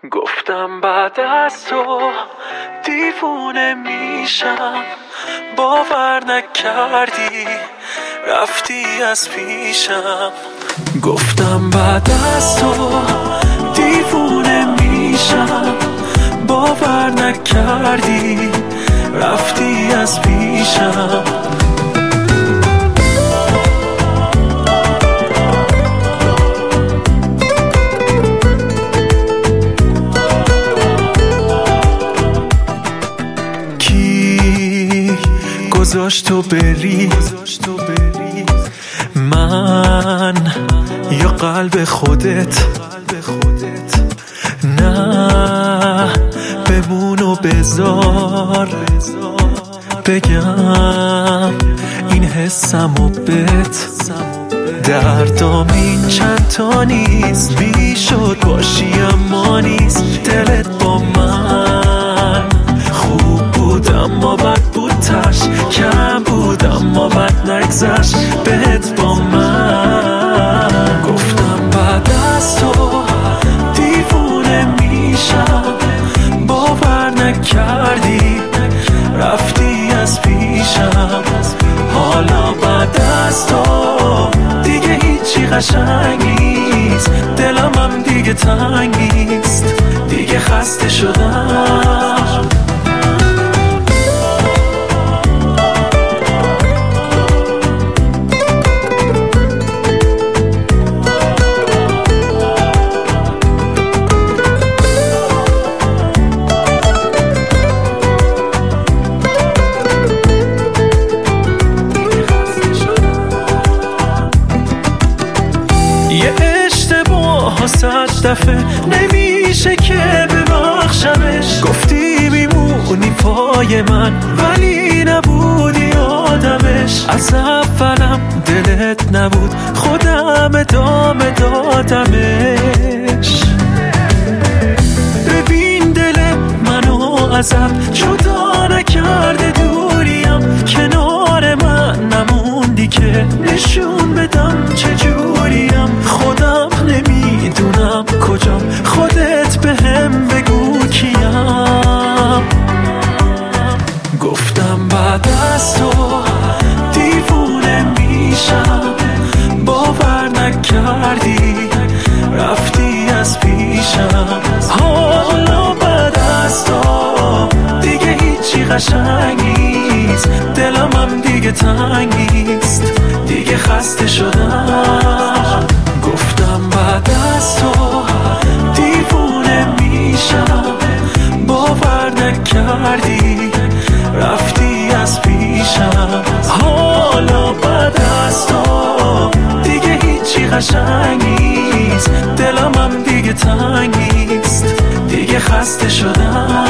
گفتم بعد از تو دیوونه میشم، باور نکردی رفتی از پیشم. گفتم بعد از تو دیوونه میشم، باور نکردی رفتی از پیشم. گذاشت تو بری، من یا قلب خودت؟ نه بمون و بذار بگم این حسم و بت. دردام این چند تا نیست، بیشد باشی اما نیست. دلت با من خوب بود اما بد بود، تش کم بود اما بد نگذشت بهت با من. گفتم بعد از تو دیوونه میشم، باور نکردی رفتی از پیشم. حالا بعد از تو دیگه هیچی قشنگ نیست، دلم هم دیگه تنگ نیست، دیگه خسته شدم. صد دفعه نمیشه که ببخشمش. گفتی میمونی پای من ولی نبودی آدمش. از اولم دلت نبود، خودم ادامه دادمش. ببین دل منو ازت جدا نکرده، دوریم کنار من نموندی که نشون بدم چجوریم. خودم نمیدونم کجام، خودت بهم بگو کیم. گفتم بعد از تو دیوونه میشم، باور نکردی رفتی از پیشم. حالا بعد از تو دیگه هیچی قشنگ نیست، دلم هم دیگه تنگ نیست، دیگه خسته شدم. گفتم بعد از تو دیوونه میشم، باور نکردی رفتی از پیشم. حالا بعد از تو دیگه هیچی قشنگ نیست، دلم هم دیگه تنگ نیست، دیگه خسته شدم.